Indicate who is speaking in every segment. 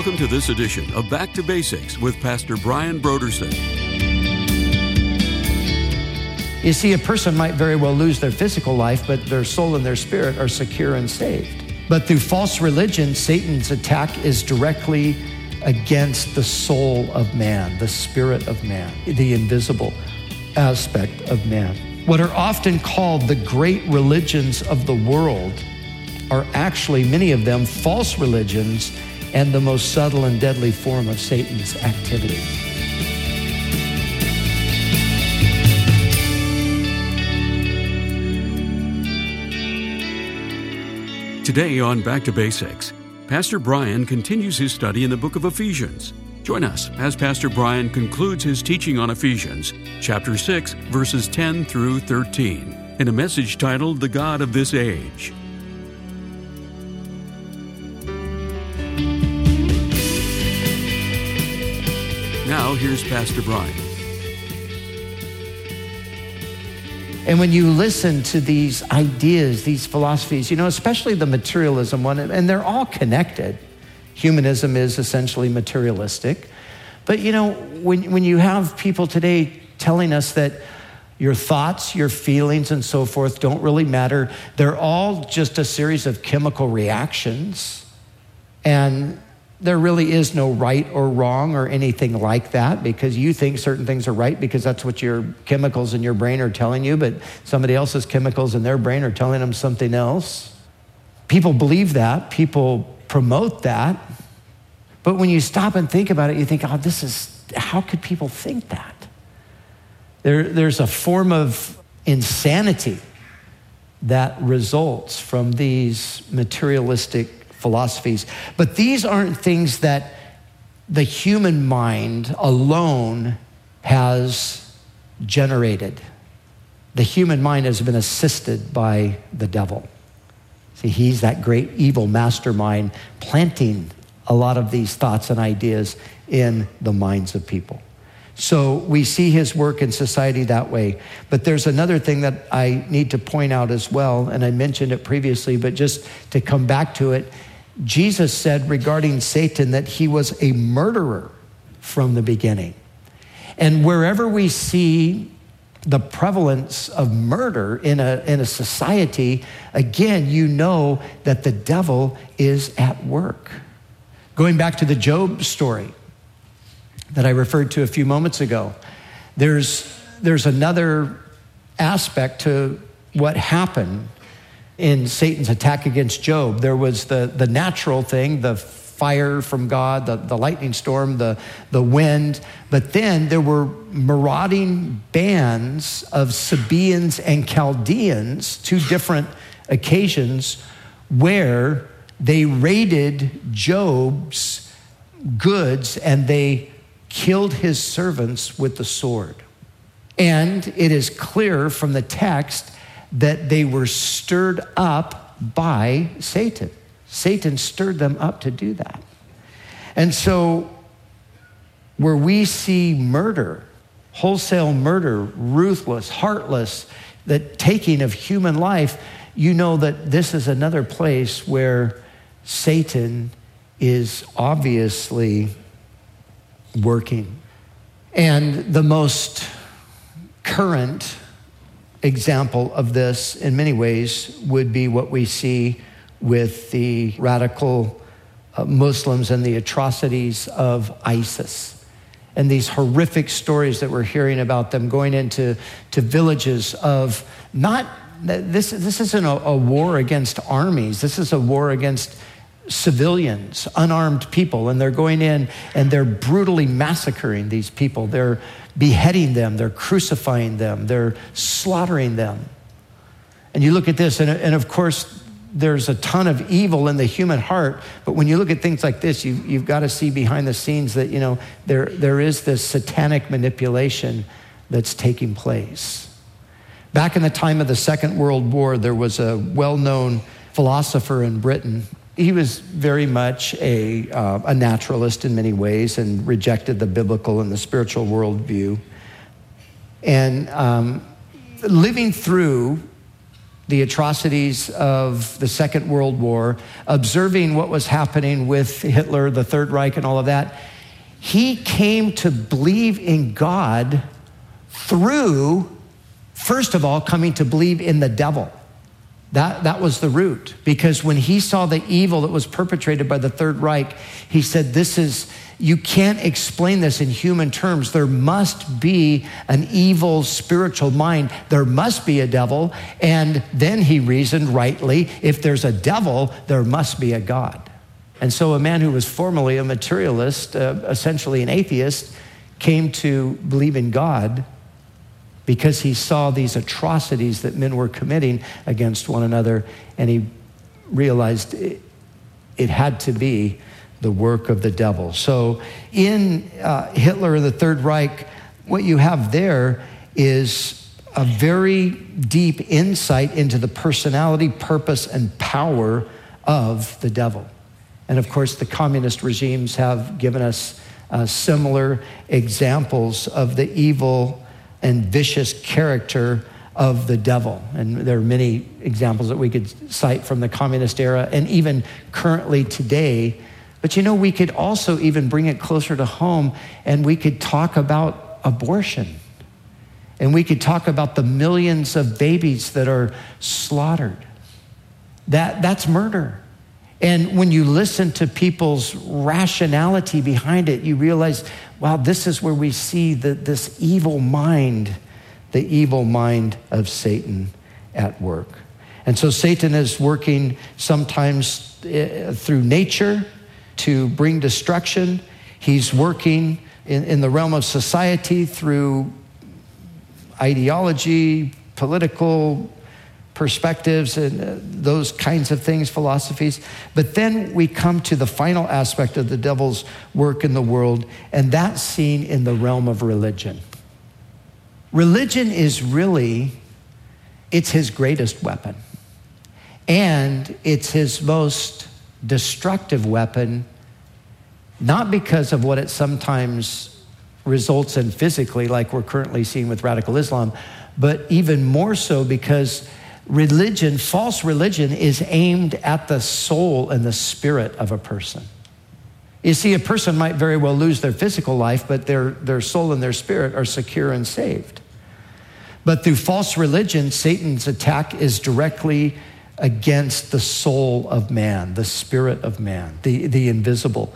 Speaker 1: Welcome to this edition of Back to Basics with Pastor Brian Brodersen.
Speaker 2: You see, a person might very well lose their physical life, but their soul and their spirit are secure and saved. But through false religion, Satan's attack is directly against the soul of man, the spirit of man, the invisible aspect of man. What are often called the great religions of the world are actually, many of them, false religions and the most subtle and deadly form of Satan's activity.
Speaker 1: Today on Back to Basics, Pastor Brian continues his study in the book of Ephesians. Join us as Pastor Brian concludes his teaching on Ephesians, chapter 6, verses 10 through 13, in a message titled, The God of This Age. Now, here's Pastor Brian.
Speaker 2: And when you listen to these ideas, these philosophies, especially the materialism one, and they're all connected. Humanism is essentially materialistic. But, when you have people today telling us that your thoughts, your feelings, and so forth don't really matter, they're all just a series of chemical reactions. And there really is no right or wrong or anything like that, because you think certain things are right because that's what your chemicals in your brain are telling you, but somebody else's chemicals in their brain are telling them something else. People believe that. People promote that. But when you stop and think about it, you think, how could people think that? There's a form of insanity that results from these materialistic philosophies. But these aren't things that the human mind alone has generated. The human mind has been assisted by the devil. See, he's that great evil mastermind planting a lot of these thoughts and ideas in the minds of people. So we see his work in society that way. But there's another thing that I need to point out as well, and I mentioned it previously, but just to come back to it, Jesus said regarding Satan that he was a murderer from the beginning. And wherever we see the prevalence of murder in a society, again, you know that the devil is at work. Going back to the Job story that I referred to a few moments ago, there's another aspect to what happened in Satan's attack against Job. There was the natural thing, the fire from God, the lightning storm, the wind. But then there were marauding bands of Sabaeans and Chaldeans, two different occasions, where they raided Job's goods and they killed his servants with the sword. And it is clear from the text that they were stirred up by Satan. Satan stirred them up to do that. And so where we see murder, wholesale murder, ruthless, heartless, the taking of human life, you know that this is another place where Satan is obviously working. And the most current example of this in many ways would be what we see with the radical Muslims and the atrocities of ISIS and these horrific stories that we're hearing about them going into villages of this isn't a war against armies. This is a war against civilians, unarmed people, and they're going in and they're brutally massacring these people. They're beheading them, they're crucifying them, they're slaughtering them. And you look at this, and of course, there's a ton of evil in the human heart, but when you look at things like this, you've got to see behind the scenes that, there is this satanic manipulation that's taking place. Back in the time of the Second World War, there was a well-known philosopher in Britain. He was very much a naturalist in many ways and rejected the biblical and the spiritual worldview. And living through the atrocities of the Second World War, observing what was happening with Hitler, the Third Reich, and all of that, he came to believe in God through, first of all, coming to believe in the devil. That was the root. Because when he saw the evil that was perpetrated by the Third Reich, he said, you can't explain this in human terms. There must be an evil spiritual mind. There must be a devil. And then he reasoned rightly, if there's a devil, there must be a God. And so a man who was formerly a materialist, essentially an atheist, came to believe in God because he saw these atrocities that men were committing against one another, and he realized it had to be the work of the devil. So in Hitler and the Third Reich, what you have there is a very deep insight into the personality, purpose, and power of the devil. And of course, the communist regimes have given us similar examples of the evil and vicious character of the devil. And there are many examples that we could cite from the communist era and even currently today. But we could also even bring it closer to home, and we could talk about abortion. And we could talk about the millions of babies that are slaughtered. That's murder. And when you listen to people's rationality behind it, you realize, wow, this is where we see this evil mind, the evil mind of Satan at work. And so Satan is working sometimes through nature to bring destruction. He's working in the realm of society through ideology, political perspectives, and those kinds of things, philosophies. But then we come to the final aspect of the devil's work in the world, and that's seen in the realm of religion. Religion is it's his greatest weapon. And it's his most destructive weapon, not because of what it sometimes results in physically, like we're currently seeing with radical Islam, but even more so because religion, false religion, is aimed at the soul and the spirit of a person. You see, a person might very well lose their physical life, but their soul and their spirit are secure and saved. But through false religion, Satan's attack is directly against the soul of man, the spirit of man, the invisible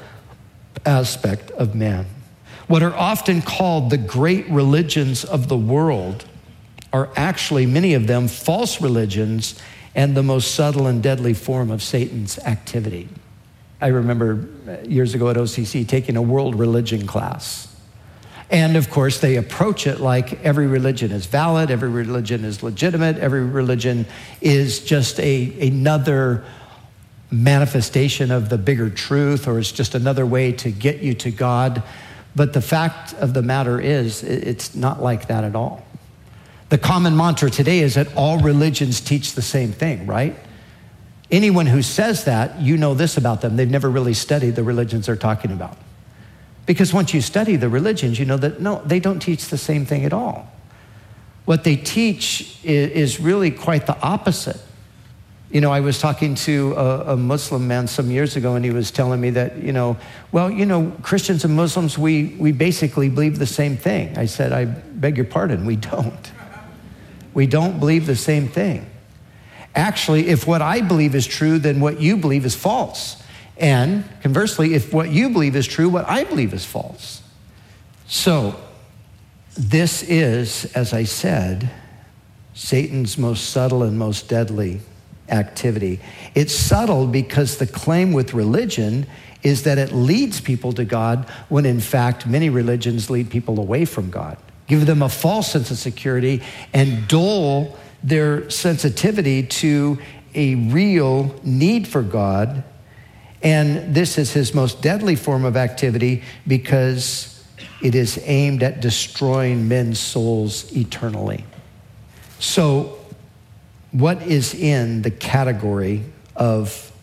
Speaker 2: aspect of man. What are often called the great religions of the world are actually, many of them, false religions and the most subtle and deadly form of Satan's activity. I remember years ago at OCC taking a world religion class. And of course, they approach it like every religion is valid, every religion is legitimate, every religion is just another manifestation of the bigger truth, or it's just another way to get you to God. But the fact of the matter is, it's not like that at all. The common mantra today is that all religions teach the same thing, right? Anyone who says that, you know this about them. They've never really studied the religions they're talking about. Because once you study the religions, you know that, no, they don't teach the same thing at all. What they teach is really quite the opposite. I was talking to a Muslim man some years ago, and he was telling me that, Christians and Muslims, we basically believe the same thing. I said, I beg your pardon, we don't. We don't believe the same thing. Actually, if what I believe is true, then what you believe is false. And conversely, if what you believe is true, what I believe is false. So, this is, as I said, Satan's most subtle and most deadly activity. It's subtle because the claim with religion is that it leads people to God, when in fact many religions lead people away from God, give them a false sense of security, and dull their sensitivity to a real need for God. And this is his most deadly form of activity because it is aimed at destroying men's souls eternally. So, what is in the category of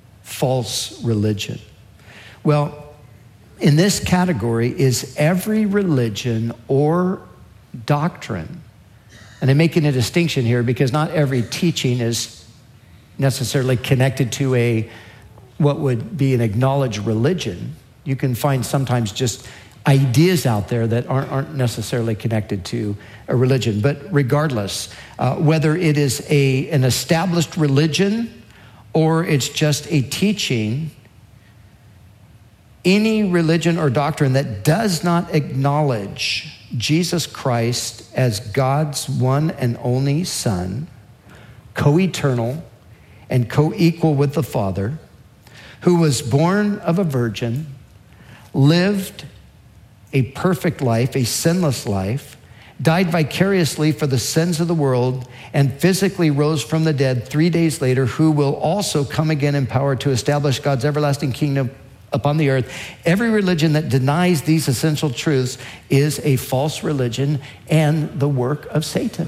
Speaker 2: false religion? Well, in this category is every religion or doctrine And I'm making a distinction here because not every teaching is necessarily connected to what would be an acknowledged religion. You can find sometimes just ideas out there that aren't necessarily connected to a religion. But regardless, whether it is an established religion or it's just a teaching, any religion or doctrine that does not acknowledge Jesus Christ as God's one and only Son, co-eternal and co-equal with the Father, who was born of a virgin, lived a perfect life, a sinless life, died vicariously for the sins of the world, and physically rose from the dead 3 days later, who will also come again in power to establish God's everlasting kingdom upon the earth. Every religion that denies these essential truths is a false religion and the work of Satan.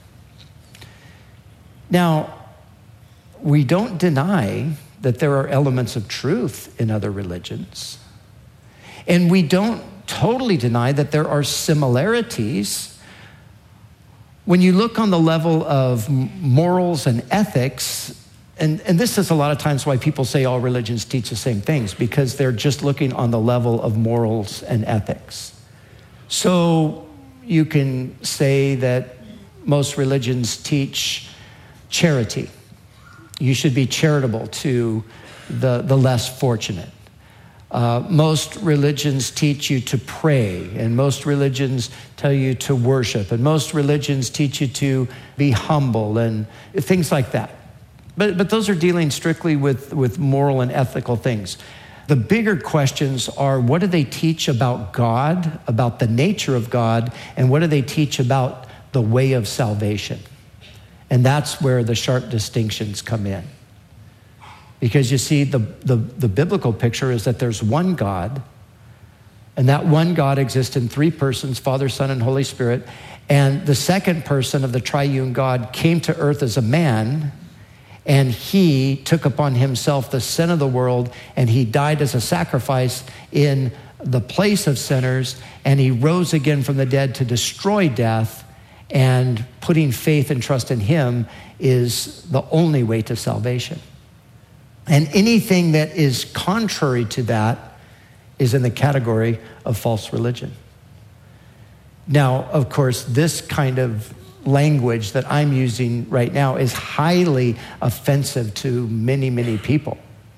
Speaker 2: Now, we don't deny that there are elements of truth in other religions. And we don't totally deny that there are similarities. When you look on the level of morals and ethics, and this is a lot of times why people say all religions teach the same things, because they're just looking on the level of morals and ethics. So you can say that most religions teach charity. You should be charitable to the less fortunate. Most religions teach you to pray, and most religions tell you to worship, and most religions teach you to be humble and things like that. But those are dealing strictly with moral and ethical things. The bigger questions are, what do they teach about God, about the nature of God, and what do they teach about the way of salvation? And that's where the sharp distinctions come in. Because you see, the biblical picture is that there's one God, and that one God exists in three persons, Father, Son, and Holy Spirit. And the second person of the triune God came to earth as a man, and he took upon himself the sin of the world, and he died as a sacrifice in the place of sinners, and he rose again from the dead to destroy death, and putting faith and trust in him is the only way to salvation. And anything that is contrary to that is in the category of false religion. Now, of course, this kind of language that I'm using right now is highly offensive to many, many people.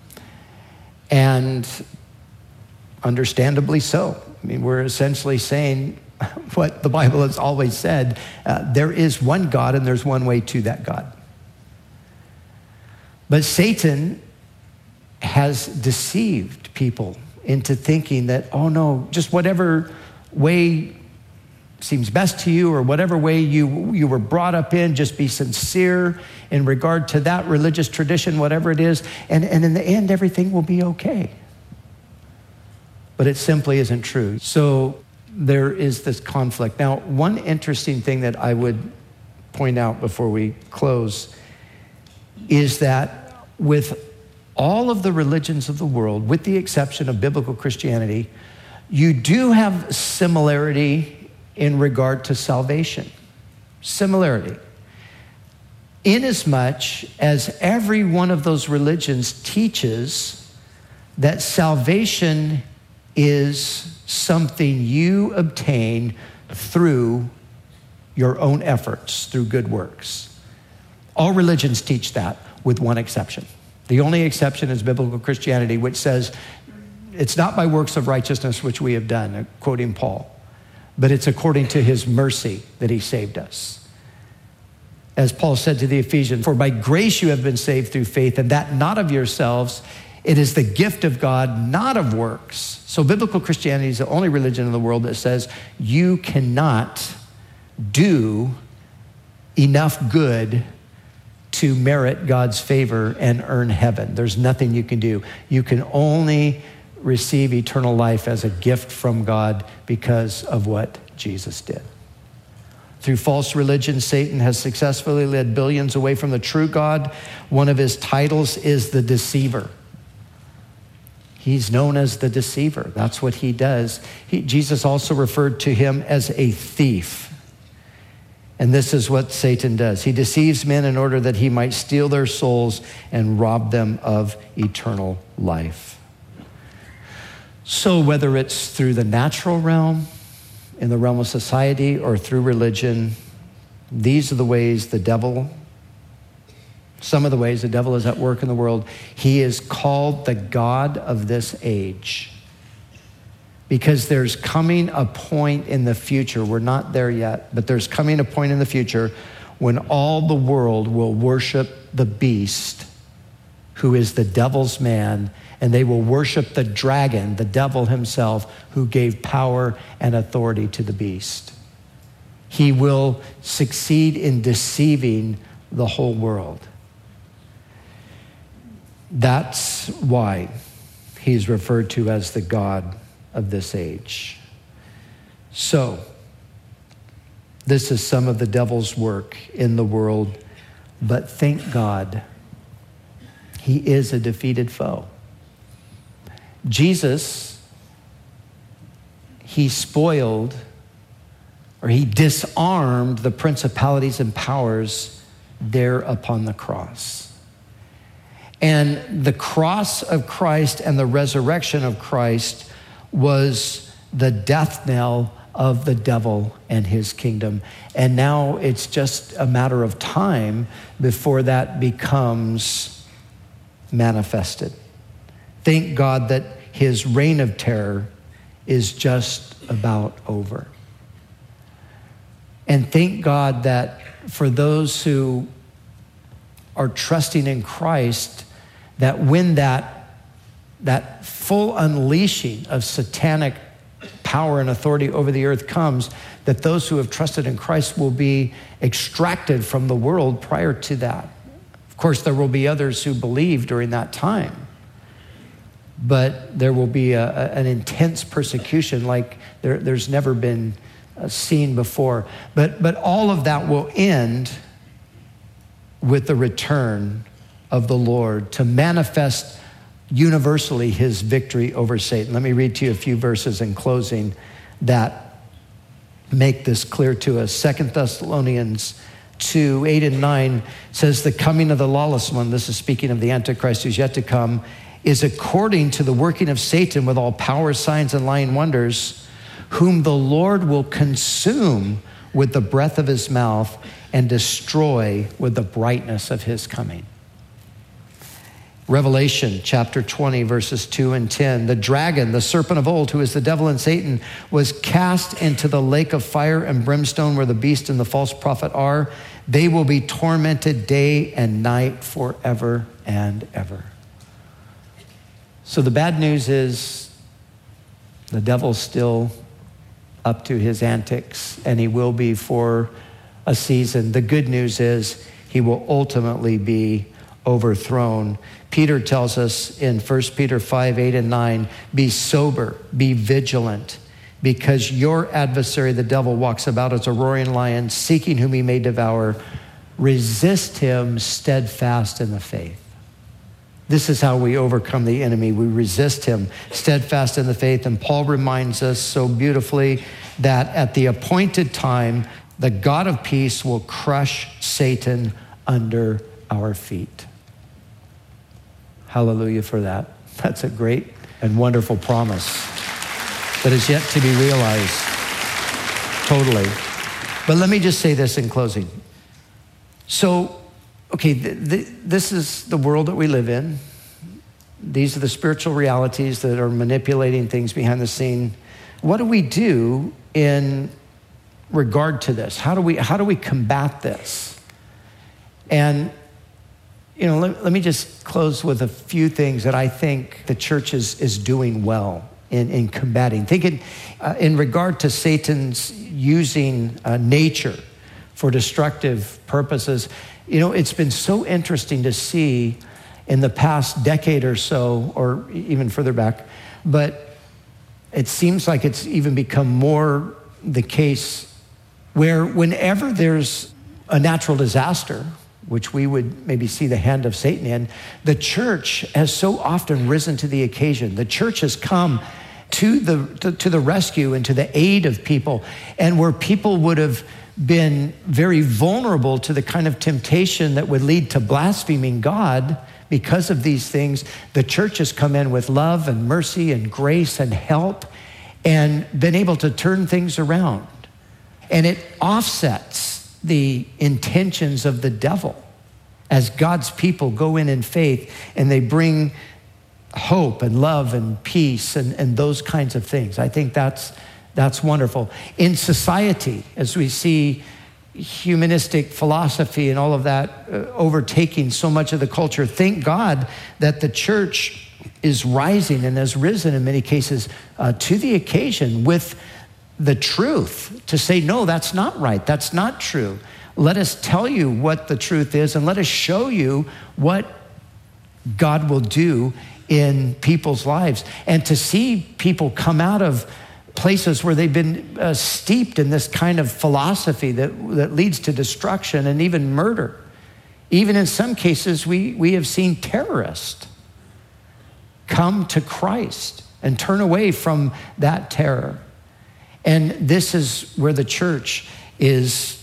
Speaker 2: And understandably so. I mean, we're essentially saying what the Bible has always said. There is one God and there's one way to that God. But Satan has deceived people into thinking that, oh no, just whatever way seems best to you or whatever way you were brought up in, just be sincere in regard to that religious tradition, whatever it is, and in the end, everything will be okay. But it simply isn't true. So there is this conflict. Now, one interesting thing that I would point out before we close is that with all of the religions of the world, with the exception of biblical Christianity, you do have similarity in regard to salvation. Similarity. Inasmuch as every one of those religions teaches that salvation is something you obtain through your own efforts, through good works. All religions teach that, with one exception. The only exception is biblical Christianity, which says it's not by works of righteousness which we have done, quoting Paul, but it's according to his mercy that he saved us. As Paul said to the Ephesians, for by grace you have been saved through faith, and that not of yourselves. It is the gift of God, not of works. So biblical Christianity is the only religion in the world that says you cannot do enough good to merit God's favor and earn heaven. There's nothing you can do. You can only receive eternal life as a gift from God because of what Jesus did. Through false religion, Satan has successfully led billions away from the true God. One of his titles is the deceiver. He's known as the deceiver. That's what he does. Jesus also referred to him as a thief. And this is what Satan does. He deceives men in order that he might steal their souls and rob them of eternal life. So whether it's through the natural realm, in the realm of society, or through religion, these are the ways some of the ways the devil is at work in the world. He is called the God of this age because there's coming a point in the future, we're not there yet, but there's coming a point in the future when all the world will worship the beast, who is the devil's man, and they will worship the dragon, the devil himself, who gave power and authority to the beast. He will succeed in deceiving the whole world. That's why he's referred to as the God of this age. So, this is some of the devil's work in the world, but thank God, he is a defeated foe. Jesus, he spoiled, or he disarmed the principalities and powers there upon the cross. And the cross of Christ and the resurrection of Christ was the death knell of the devil and his kingdom. And now it's just a matter of time before that becomes manifested. Thank God that his reign of terror is just about over. And thank God that for those who are trusting in Christ, that when that full unleashing of satanic power and authority over the earth comes, that those who have trusted in Christ will be extracted from the world prior to that. Of course, there will be others who believe during that time, but there will be an intense persecution like there's never been seen before. But all of that will end with the return of the Lord to manifest universally his victory over Satan. Let me read to you a few verses in closing that make this clear to us. 2 Thessalonians 2:8-9 says, the coming of the lawless one, this is speaking of the Antichrist who's yet to come, is according to the working of Satan with all power, signs, and lying wonders, whom the Lord will consume with the breath of his mouth and destroy with the brightness of his coming. Revelation chapter 20, verses 2 and 10. The dragon, the serpent of old, who is the devil and Satan, was cast into the lake of fire and brimstone where the beast and the false prophet are. They will be tormented day and night forever and ever. So the bad news is the devil's still up to his antics, and he will be for a season. The good news is he will ultimately be overthrown. Peter tells us in 1 Peter 5:8-9, be sober, be vigilant, because your adversary, the devil, walks about as a roaring lion, seeking whom he may devour. Resist him steadfast in the faith. This is how we overcome the enemy. We resist him steadfast in the faith. And Paul reminds us so beautifully that at the appointed time, the God of peace will crush Satan under our feet. Hallelujah for that. That's a great and wonderful promise that is yet to be realized totally. But let me just say this in closing. So, okay, this is the world that we live in. These are the spiritual realities that are manipulating things behind the scene. What do we do in regard to this? How do we combat this? And let me just close with a few things that I think the church is doing well in combating. Thinking in regard to Satan's using nature for destructive purposes. It's been so interesting to see in the past decade or so, or even further back, but it seems like it's even become more the case where whenever there's a natural disaster, which we would maybe see the hand of Satan in, the church has so often risen to the occasion. The church has come to the rescue and to the aid of people. And where people would have been very vulnerable to the kind of temptation that would lead to blaspheming God because of these things, the church has come in with love and mercy and grace and help and been able to turn things around. And it offsets the intentions of the devil as God's people go in faith and they bring hope and love and peace and those kinds of things. I think that's wonderful. In society, as we see humanistic philosophy and all of that overtaking so much of the culture, thank God that the church is rising and has risen in many cases to the occasion with the truth to say, no, that's not right. That's not true. Let us tell you what the truth is and let us show you what God will do in people's lives. And to see people come out of places where they've been steeped in this kind of philosophy that leads to destruction and even murder. Even in some cases, we have seen terrorists come to Christ and turn away from that terror. And this is where the church is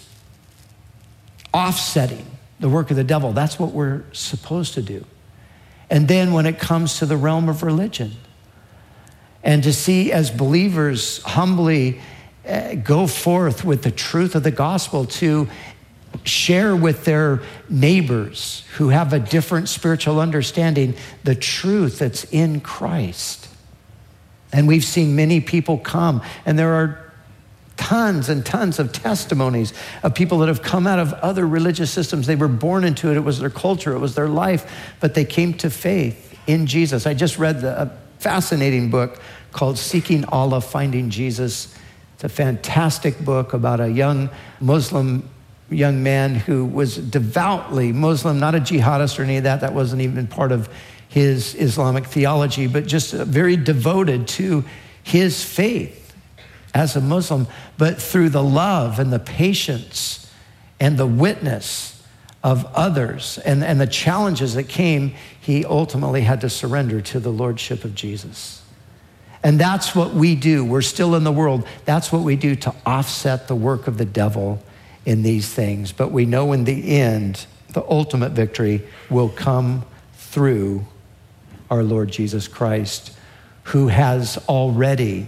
Speaker 2: offsetting the work of the devil. That's what we're supposed to do. And then when it comes to the realm of religion, and to see as believers humbly go forth with the truth of the gospel to share with their neighbors who have a different spiritual understanding the truth that's in Christ. And we've seen many people come, and there are tons and tons of testimonies of people that have come out of other religious systems. They were born into it. It was their culture. It was their life, but they came to faith in Jesus. I just read a fascinating book called Seeking Allah, Finding Jesus. It's a fantastic book about a young Muslim young man who was devoutly Muslim, not a jihadist or any of that. That wasn't even part of his Islamic theology, but just very devoted to his faith as a Muslim, but through the love and the patience and the witness of others and the challenges that came, he ultimately had to surrender to the lordship of Jesus. And that's what we do. We're still in the world. That's what we do to offset the work of the devil in these things. But we know in the end, the ultimate victory will come through our Lord Jesus Christ, who has already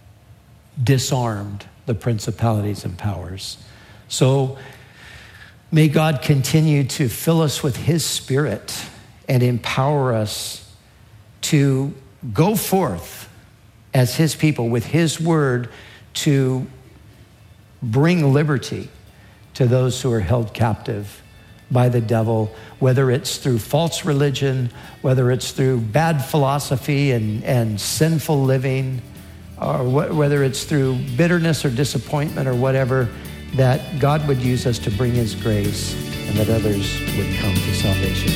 Speaker 2: disarmed the principalities and powers. So may God continue to fill us with his Spirit and empower us to go forth as his people with his word to bring liberty to those who are held captive by the devil, whether it's through false religion, whether it's through bad philosophy and sinful living, or whether it's through bitterness or disappointment or whatever, that God would use us to bring his grace and that others would come to salvation.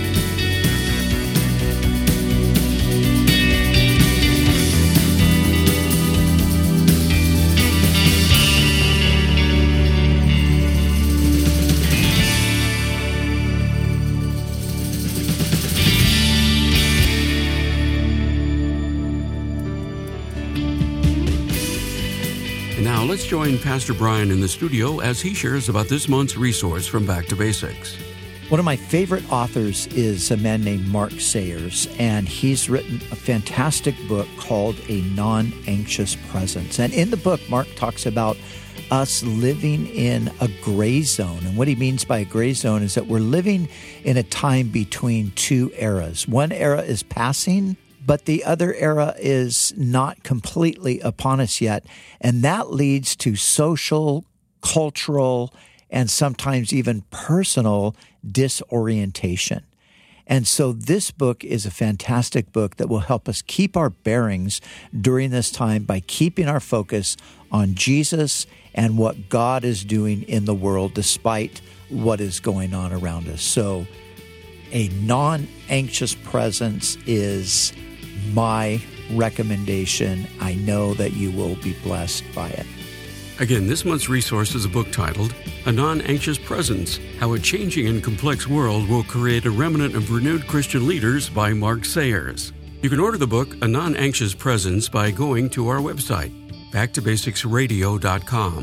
Speaker 1: Now let's join Pastor Brian in the studio as he shares about this month's resource from Back to Basics.
Speaker 3: One of my favorite authors is a man named Mark Sayers, and he's written a fantastic book called A Non-Anxious Presence. And in the book, Mark talks about us living in a gray zone. And what he means by a gray zone is that we're living in a time between two eras. One era is passing, but the other era is not completely upon us yet. And that leads to social, cultural, and sometimes even personal disorientation. And so this book is a fantastic book that will help us keep our bearings during this time by keeping our focus on Jesus and what God is doing in the world despite what is going on around us. So A Non-Anxious Presence is my recommendation. I know that you will be blessed by it.
Speaker 1: Again, this month's resource is a book titled A Non-Anxious Presence, How a Changing and Complex World Will Create a Remnant of Renewed Christian Leaders by Mark Sayers. You can order the book A Non-Anxious Presence by going to our website, backtobasicsradio.com.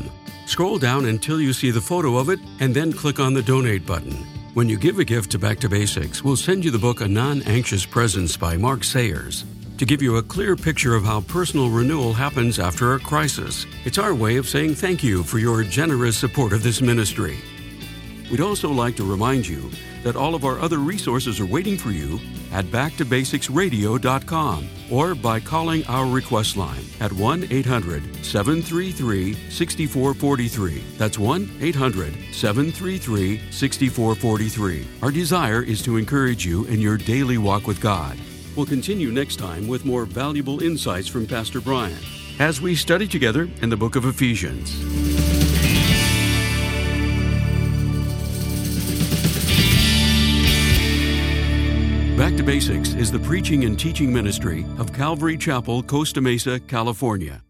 Speaker 1: Scroll down until you see the photo of it and then click on the Donate button. When you give a gift to Back to Basics, we'll send you the book A Non-Anxious Presence by Mark Sayers to give you a clear picture of how personal renewal happens after a crisis. It's our way of saying thank you for your generous support of this ministry. We'd also like to remind you that all of our other resources are waiting for you at backtobasicsradio.com or by calling our request line at 1-800-733-6443. That's 1-800-733-6443. Our desire is to encourage you in your daily walk with God. We'll continue next time with more valuable insights from Pastor Brian as we study together in the book of Ephesians. Back to Basics is the preaching and teaching ministry of Calvary Chapel, Costa Mesa, California.